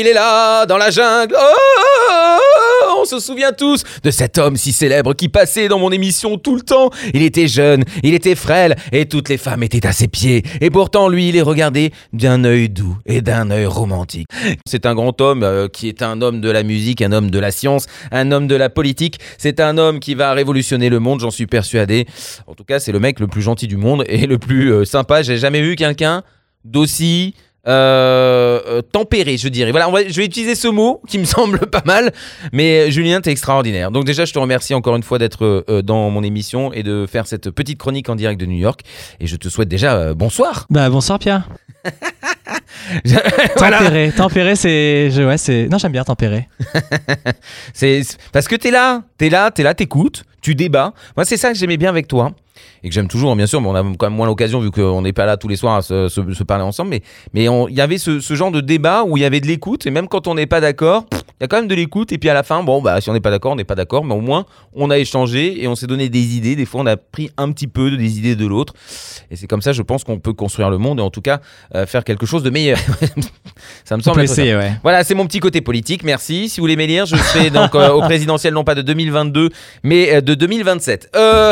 il est là, dans la jungle. Oh, on se souvient tous de cet homme si célèbre qui passait dans mon émission tout le temps. Il était jeune, il était frêle et toutes les femmes étaient à ses pieds. Et pourtant, lui, il les regardait d'un œil doux et d'un œil romantique. C'est un grand homme qui est un homme de la musique, un homme de la science, un homme de la politique. C'est un homme qui va révolutionner le monde, j'en suis persuadé. En tout cas, c'est le mec le plus gentil du monde et le plus sympa. J'ai jamais vu quelqu'un d'aussi tempéré, je dirais. Voilà, je vais utiliser ce mot qui me semble pas mal, mais Julien, t'es extraordinaire. Donc déjà, je te remercie encore une fois d'être dans mon émission et de faire cette petite chronique en direct de New York. Et je te souhaite déjà bonsoir. Bonsoir Pierre. Voilà. Tempéré, non, j'aime bien tempérer. C'est parce que t'es là, t'écoutes, tu débats. Moi, c'est ça que j'aimais bien avec toi. Et que j'aime toujours, bien sûr, mais on a quand même moins l'occasion vu qu'on n'est pas là tous les soirs à se parler ensemble. Mais il y avait ce genre de débat où il y avait de l'écoute, et même quand on n'est pas d'accord, il y a quand même de l'écoute. Et puis à la fin, si on n'est pas d'accord, on n'est pas d'accord, mais au moins on a échangé et on s'est donné des idées. Des fois, on a pris un petit peu des idées de l'autre. Et c'est comme ça, je pense qu'on peut construire le monde et en tout cas faire quelque chose de meilleur. Ça me semble être ça. Ouais. Voilà, c'est mon petit côté politique. Merci. Si vous voulez m'élire, je serai donc au présidentiel non pas de 2022, mais de 2027.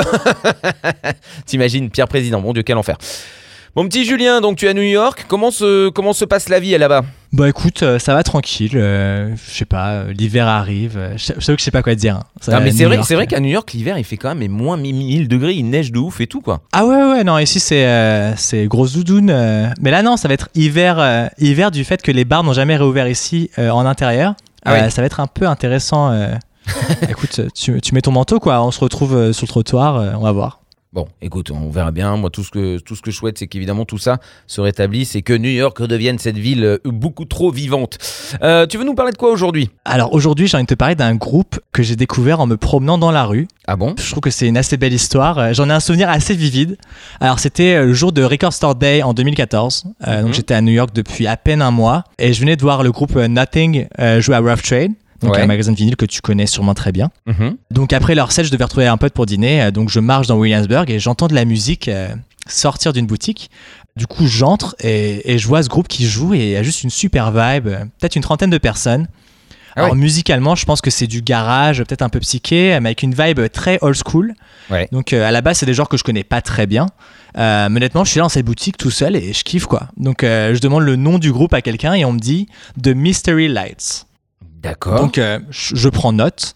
T'imagines, Pierre Président, mon Dieu, quel enfer. Mon petit Julien, donc tu es à New York, comment se passe la vie là-bas ? Écoute, ça va tranquille, je sais pas, l'hiver arrive, je sais que je sais pas quoi te dire. Non, mais c'est vrai qu'à New York, l'hiver il fait quand même moins 1000 degrés, il neige de ouf et tout quoi. Ah ouais, non, ici c'est grosse doudoune, mais là non, ça va être hiver du fait que les bars n'ont jamais réouvert ici en intérieur. Ah oui. Ça va être un peu intéressant. Écoute, tu mets ton manteau quoi, on se retrouve sur le trottoir, on va voir. Bon, écoute, on verra bien. Moi, tout ce que je souhaite, c'est qu'évidemment tout ça se rétablisse et que New York redevienne cette ville beaucoup trop vivante. Tu veux nous parler de quoi aujourd'hui ? Alors aujourd'hui, j'ai envie de te parler d'un groupe que j'ai découvert en me promenant dans la rue. Ah bon ? Je trouve que c'est une assez belle histoire. J'en ai un souvenir assez vivide. Alors c'était le jour de Record Store Day en 2014. Donc j'étais à New York depuis à peine un mois et je venais de voir le groupe Nothing jouer à Rough Trade. Donc un magasin de vinyle que tu connais sûrement très bien. Donc après leur set, je devais retrouver un pote pour dîner. Donc je marche dans Williamsburg et j'entends de la musique sortir d'une boutique. Du coup, j'entre et je vois ce groupe qui joue et il y a juste une super vibe. Peut-être une trentaine de personnes. Alors musicalement, je pense que c'est du garage, peut-être un peu psyché, mais avec une vibe très old school. Ouais. Donc à la base, c'est des genres que je connais pas très bien. Mais honnêtement, je suis là dans cette boutique tout seul et je kiffe quoi. Donc je demande le nom du groupe à quelqu'un et on me dit The Mystery Lights. D'accord. Donc je prends note,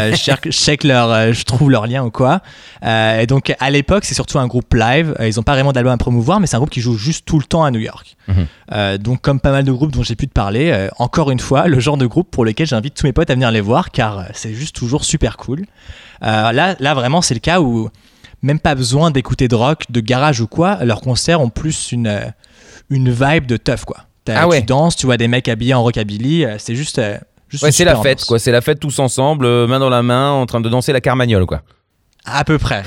je trouve leur lien ou quoi. Et donc à l'époque, c'est surtout un groupe live. Ils n'ont pas vraiment d'album à promouvoir, mais c'est un groupe qui joue juste tout le temps à New York. Donc comme pas mal de groupes dont j'ai pu te parler, encore une fois, le genre de groupe pour lequel j'invite tous mes potes à venir les voir, car c'est juste toujours super cool. Là vraiment, c'est le cas où même pas besoin d'écouter de rock, de garage ou quoi. Leurs concerts ont plus une vibe de teuf quoi. Tu danses, tu vois des mecs habillés en rockabilly, c'est juste c'est la fête, quoi. C'est la fête tous ensemble, main dans la main, en train de danser la carmagnole, quoi. À peu près.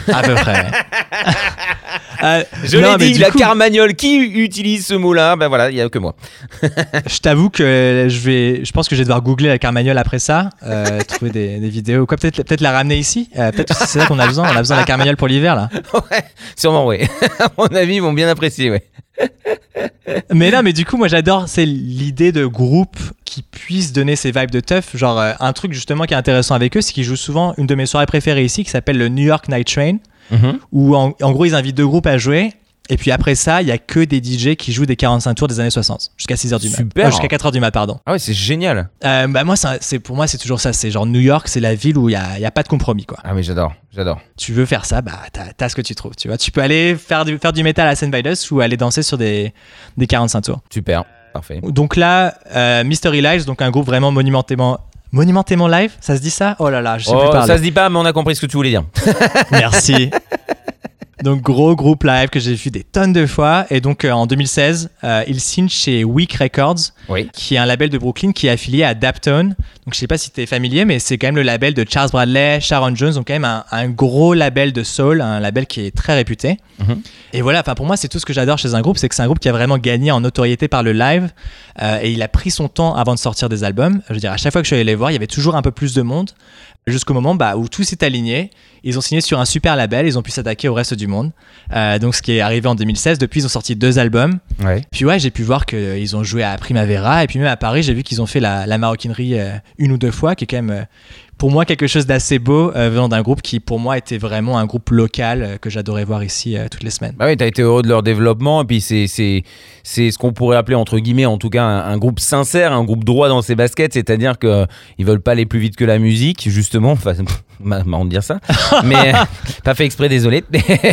Je l'ai dit, la carmagnole. Qui utilise ce mot-là ? Ben voilà, il n'y a que moi. Je t'avoue que je pense que je vais devoir googler la carmagnole après ça, trouver des vidéos, quoi. Peut-être la ramener ici. Peut-être que c'est ça qu'on a besoin. On a besoin de la carmagnole pour l'hiver, là. Ouais, sûrement, oui. À mon avis, ils vont bien apprécier, ouais. Mais non, mais du coup, moi j'adore, c'est l'idée de groupe qui puisse donner ces vibes de teuf. Genre, un truc justement qui est intéressant avec eux, c'est qu'ils jouent souvent une de mes soirées préférées ici qui s'appelle le New York Night Train, où en gros ils invitent deux groupes à jouer. Et puis après ça, il y a que des DJ qui jouent des 45 tours des années 60 jusqu'à 6h du mat. Super. Jusqu'à 4h du mat, pardon. Ah ouais, c'est génial. Pour moi, c'est toujours ça. C'est genre New York, c'est la ville où il y a pas de compromis, quoi. Ah mais j'adore. Tu veux faire ça, t'as ce que tu trouves. Tu vois, tu peux aller faire du métal à St. Vitus ou aller danser sur des 45 tours. Super, parfait. Donc là, Mystery Lights, donc un groupe vraiment monumentément live, ça se dit ça ? Oh là là, je sais plus parler. Ça se dit pas, mais on a compris ce que tu voulais dire. Merci. Donc gros groupe live que j'ai vu des tonnes de fois et donc en 2016 il signe chez Weak Records, qui est un label de Brooklyn qui est affilié à Daptone. Donc je sais pas si tu es familier, mais c'est quand même le label de Charles Bradley, Sharon Jones, donc quand même un gros label de soul, un label qui est très réputé. Et voilà, pour moi c'est tout ce que j'adore chez un groupe, c'est que c'est un groupe qui a vraiment gagné en notoriété par le live et il a pris son temps avant de sortir des albums. Je veux dire, à chaque fois que je suis allé les voir, il y avait toujours un peu plus de monde. jusqu'au moment où tout s'est aligné. Ils ont signé sur un super label, ils ont pu s'attaquer au reste du monde. Donc ce qui est arrivé en 2016, depuis ils ont sorti 2 albums. Ouais. Puis j'ai pu voir qu'ils ont joué à Primavera, et puis même à Paris, j'ai vu qu'ils ont fait la maroquinerie 1 ou 2 fois, qui est quand même pour moi quelque chose d'assez beau venant d'un groupe qui pour moi était vraiment un groupe local que j'adorais voir ici toutes les semaines. Bah oui, t'as été heureux de leur développement, et puis c'est ce qu'on pourrait appeler entre guillemets, en tout cas, un groupe sincère, un groupe droit dans ses baskets, c'est-à-dire que ils veulent pas aller plus vite que la musique, justement. Enfin, marrant de dire ça, mais pas fait exprès, désolé.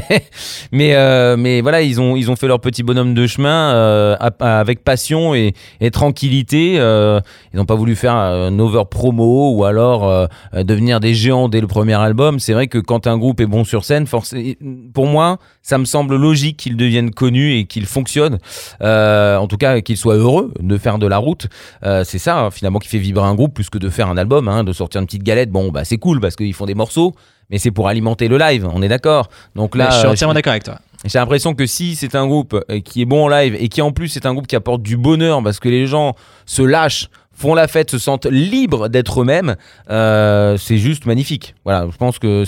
mais voilà, ils ont fait leur petit bonhomme de chemin avec passion et tranquillité. Ils n'ont pas voulu faire un over promo ou alors devenir des géants dès le premier album. C'est vrai que quand un groupe est bon sur scène, pour moi, ça me semble logique qu'ils deviennent connus et qu'ils fonctionnent. En tout cas, qu'ils soient heureux de faire de la route. C'est ça, hein, finalement, qui fait vibrer un groupe plus que de faire un album, hein, de sortir une petite galette. Bon, bah c'est cool parce qu'ils font des morceaux, mais c'est pour alimenter le live, on est d'accord. Donc là, je suis entièrement d'accord avec toi. J'ai l'impression que si c'est un groupe qui est bon en live et qui en plus c'est un groupe qui apporte du bonheur parce que les gens se lâchent, font la fête, se sentent libres d'être eux-mêmes, c'est juste magnifique. Voilà, je pense que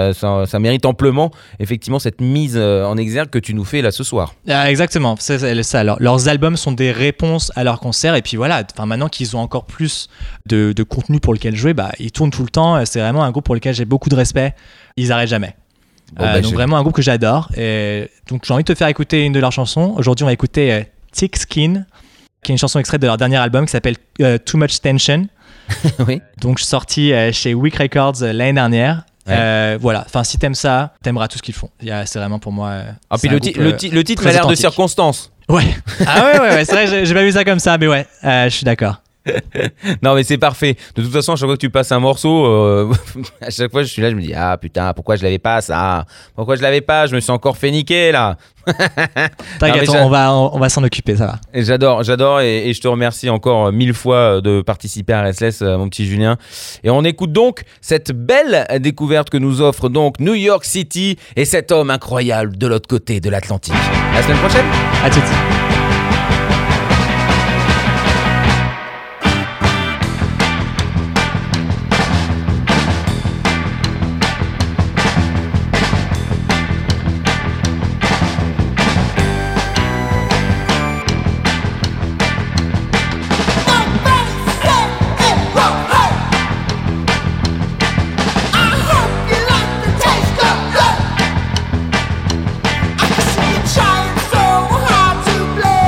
ça mérite amplement effectivement cette mise en exergue que tu nous fais là ce soir. Exactement, c'est ça. Leurs albums sont des réponses à leurs concerts, et puis voilà, maintenant qu'ils ont encore plus de contenu pour lequel jouer, ils tournent tout le temps. C'est vraiment un groupe pour lequel j'ai beaucoup de respect. Ils n'arrêtent jamais. Donc vraiment un groupe que j'adore. Et donc j'ai envie de te faire écouter une de leurs chansons. Aujourd'hui on va écouter Thick Skin, qui est une chanson extraite de leur dernier album qui s'appelle Too Much Tension. Oui. Donc sorti chez Weak Records l'année dernière. Ouais. Voilà, enfin si t'aimes ça, t'aimeras tout ce qu'ils font. C'est vraiment pour moi. Puis le titre a l'air de circonstance. Ouais. Ouais, c'est vrai, j'ai pas vu ça comme ça, mais ouais, je suis d'accord. Non mais c'est parfait. De toute façon, à chaque fois que tu passes un morceau, à chaque fois je suis là, je me dis ah putain, pourquoi je l'avais pas ça? Pourquoi je l'avais pas? Je me suis encore fait niquer là. T'inquiète, on va s'en occuper, ça va. Et j'adore et je te remercie encore 1000 fois de participer à Restless, mon petit Julien. Et on écoute donc cette belle découverte que nous offre donc New York City et cet homme incroyable de l'autre côté de l'Atlantique. À la semaine prochaine. À toutes. Trying so hard to play.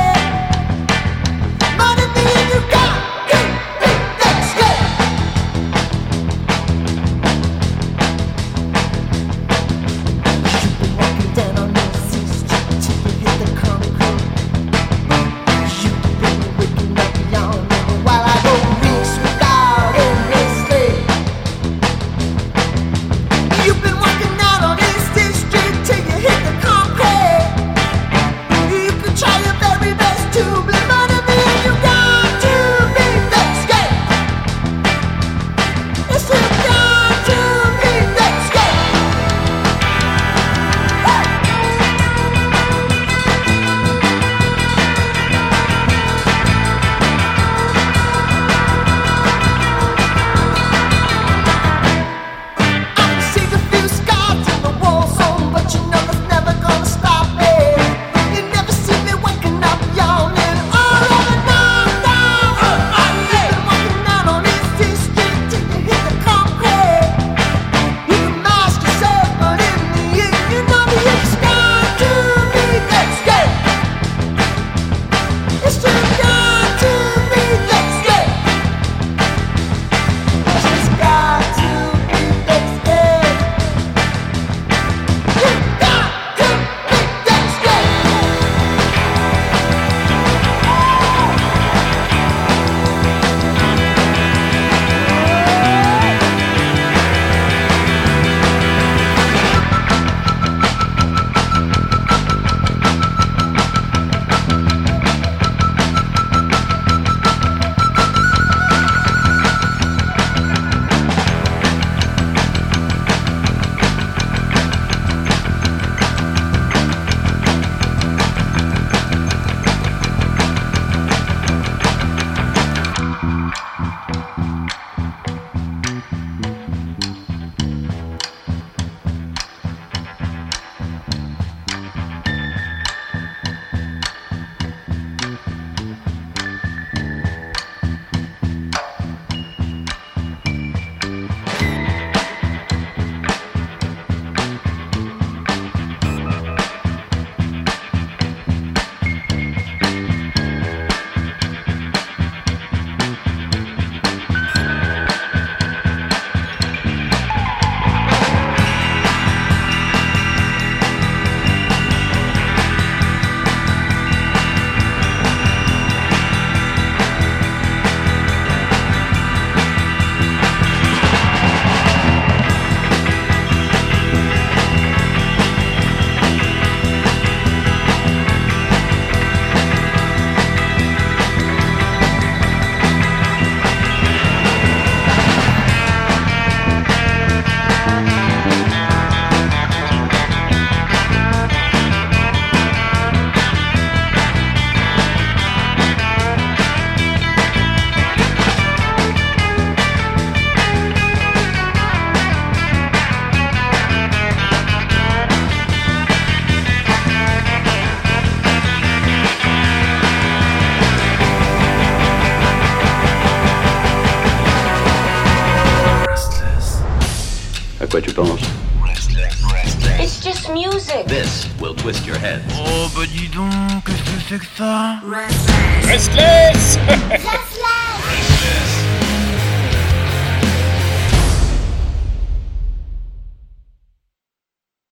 quoi tu penses? It's just music. This will twist your head. Oh bah dis donc, qu'est-ce que c'est que ça? Restless.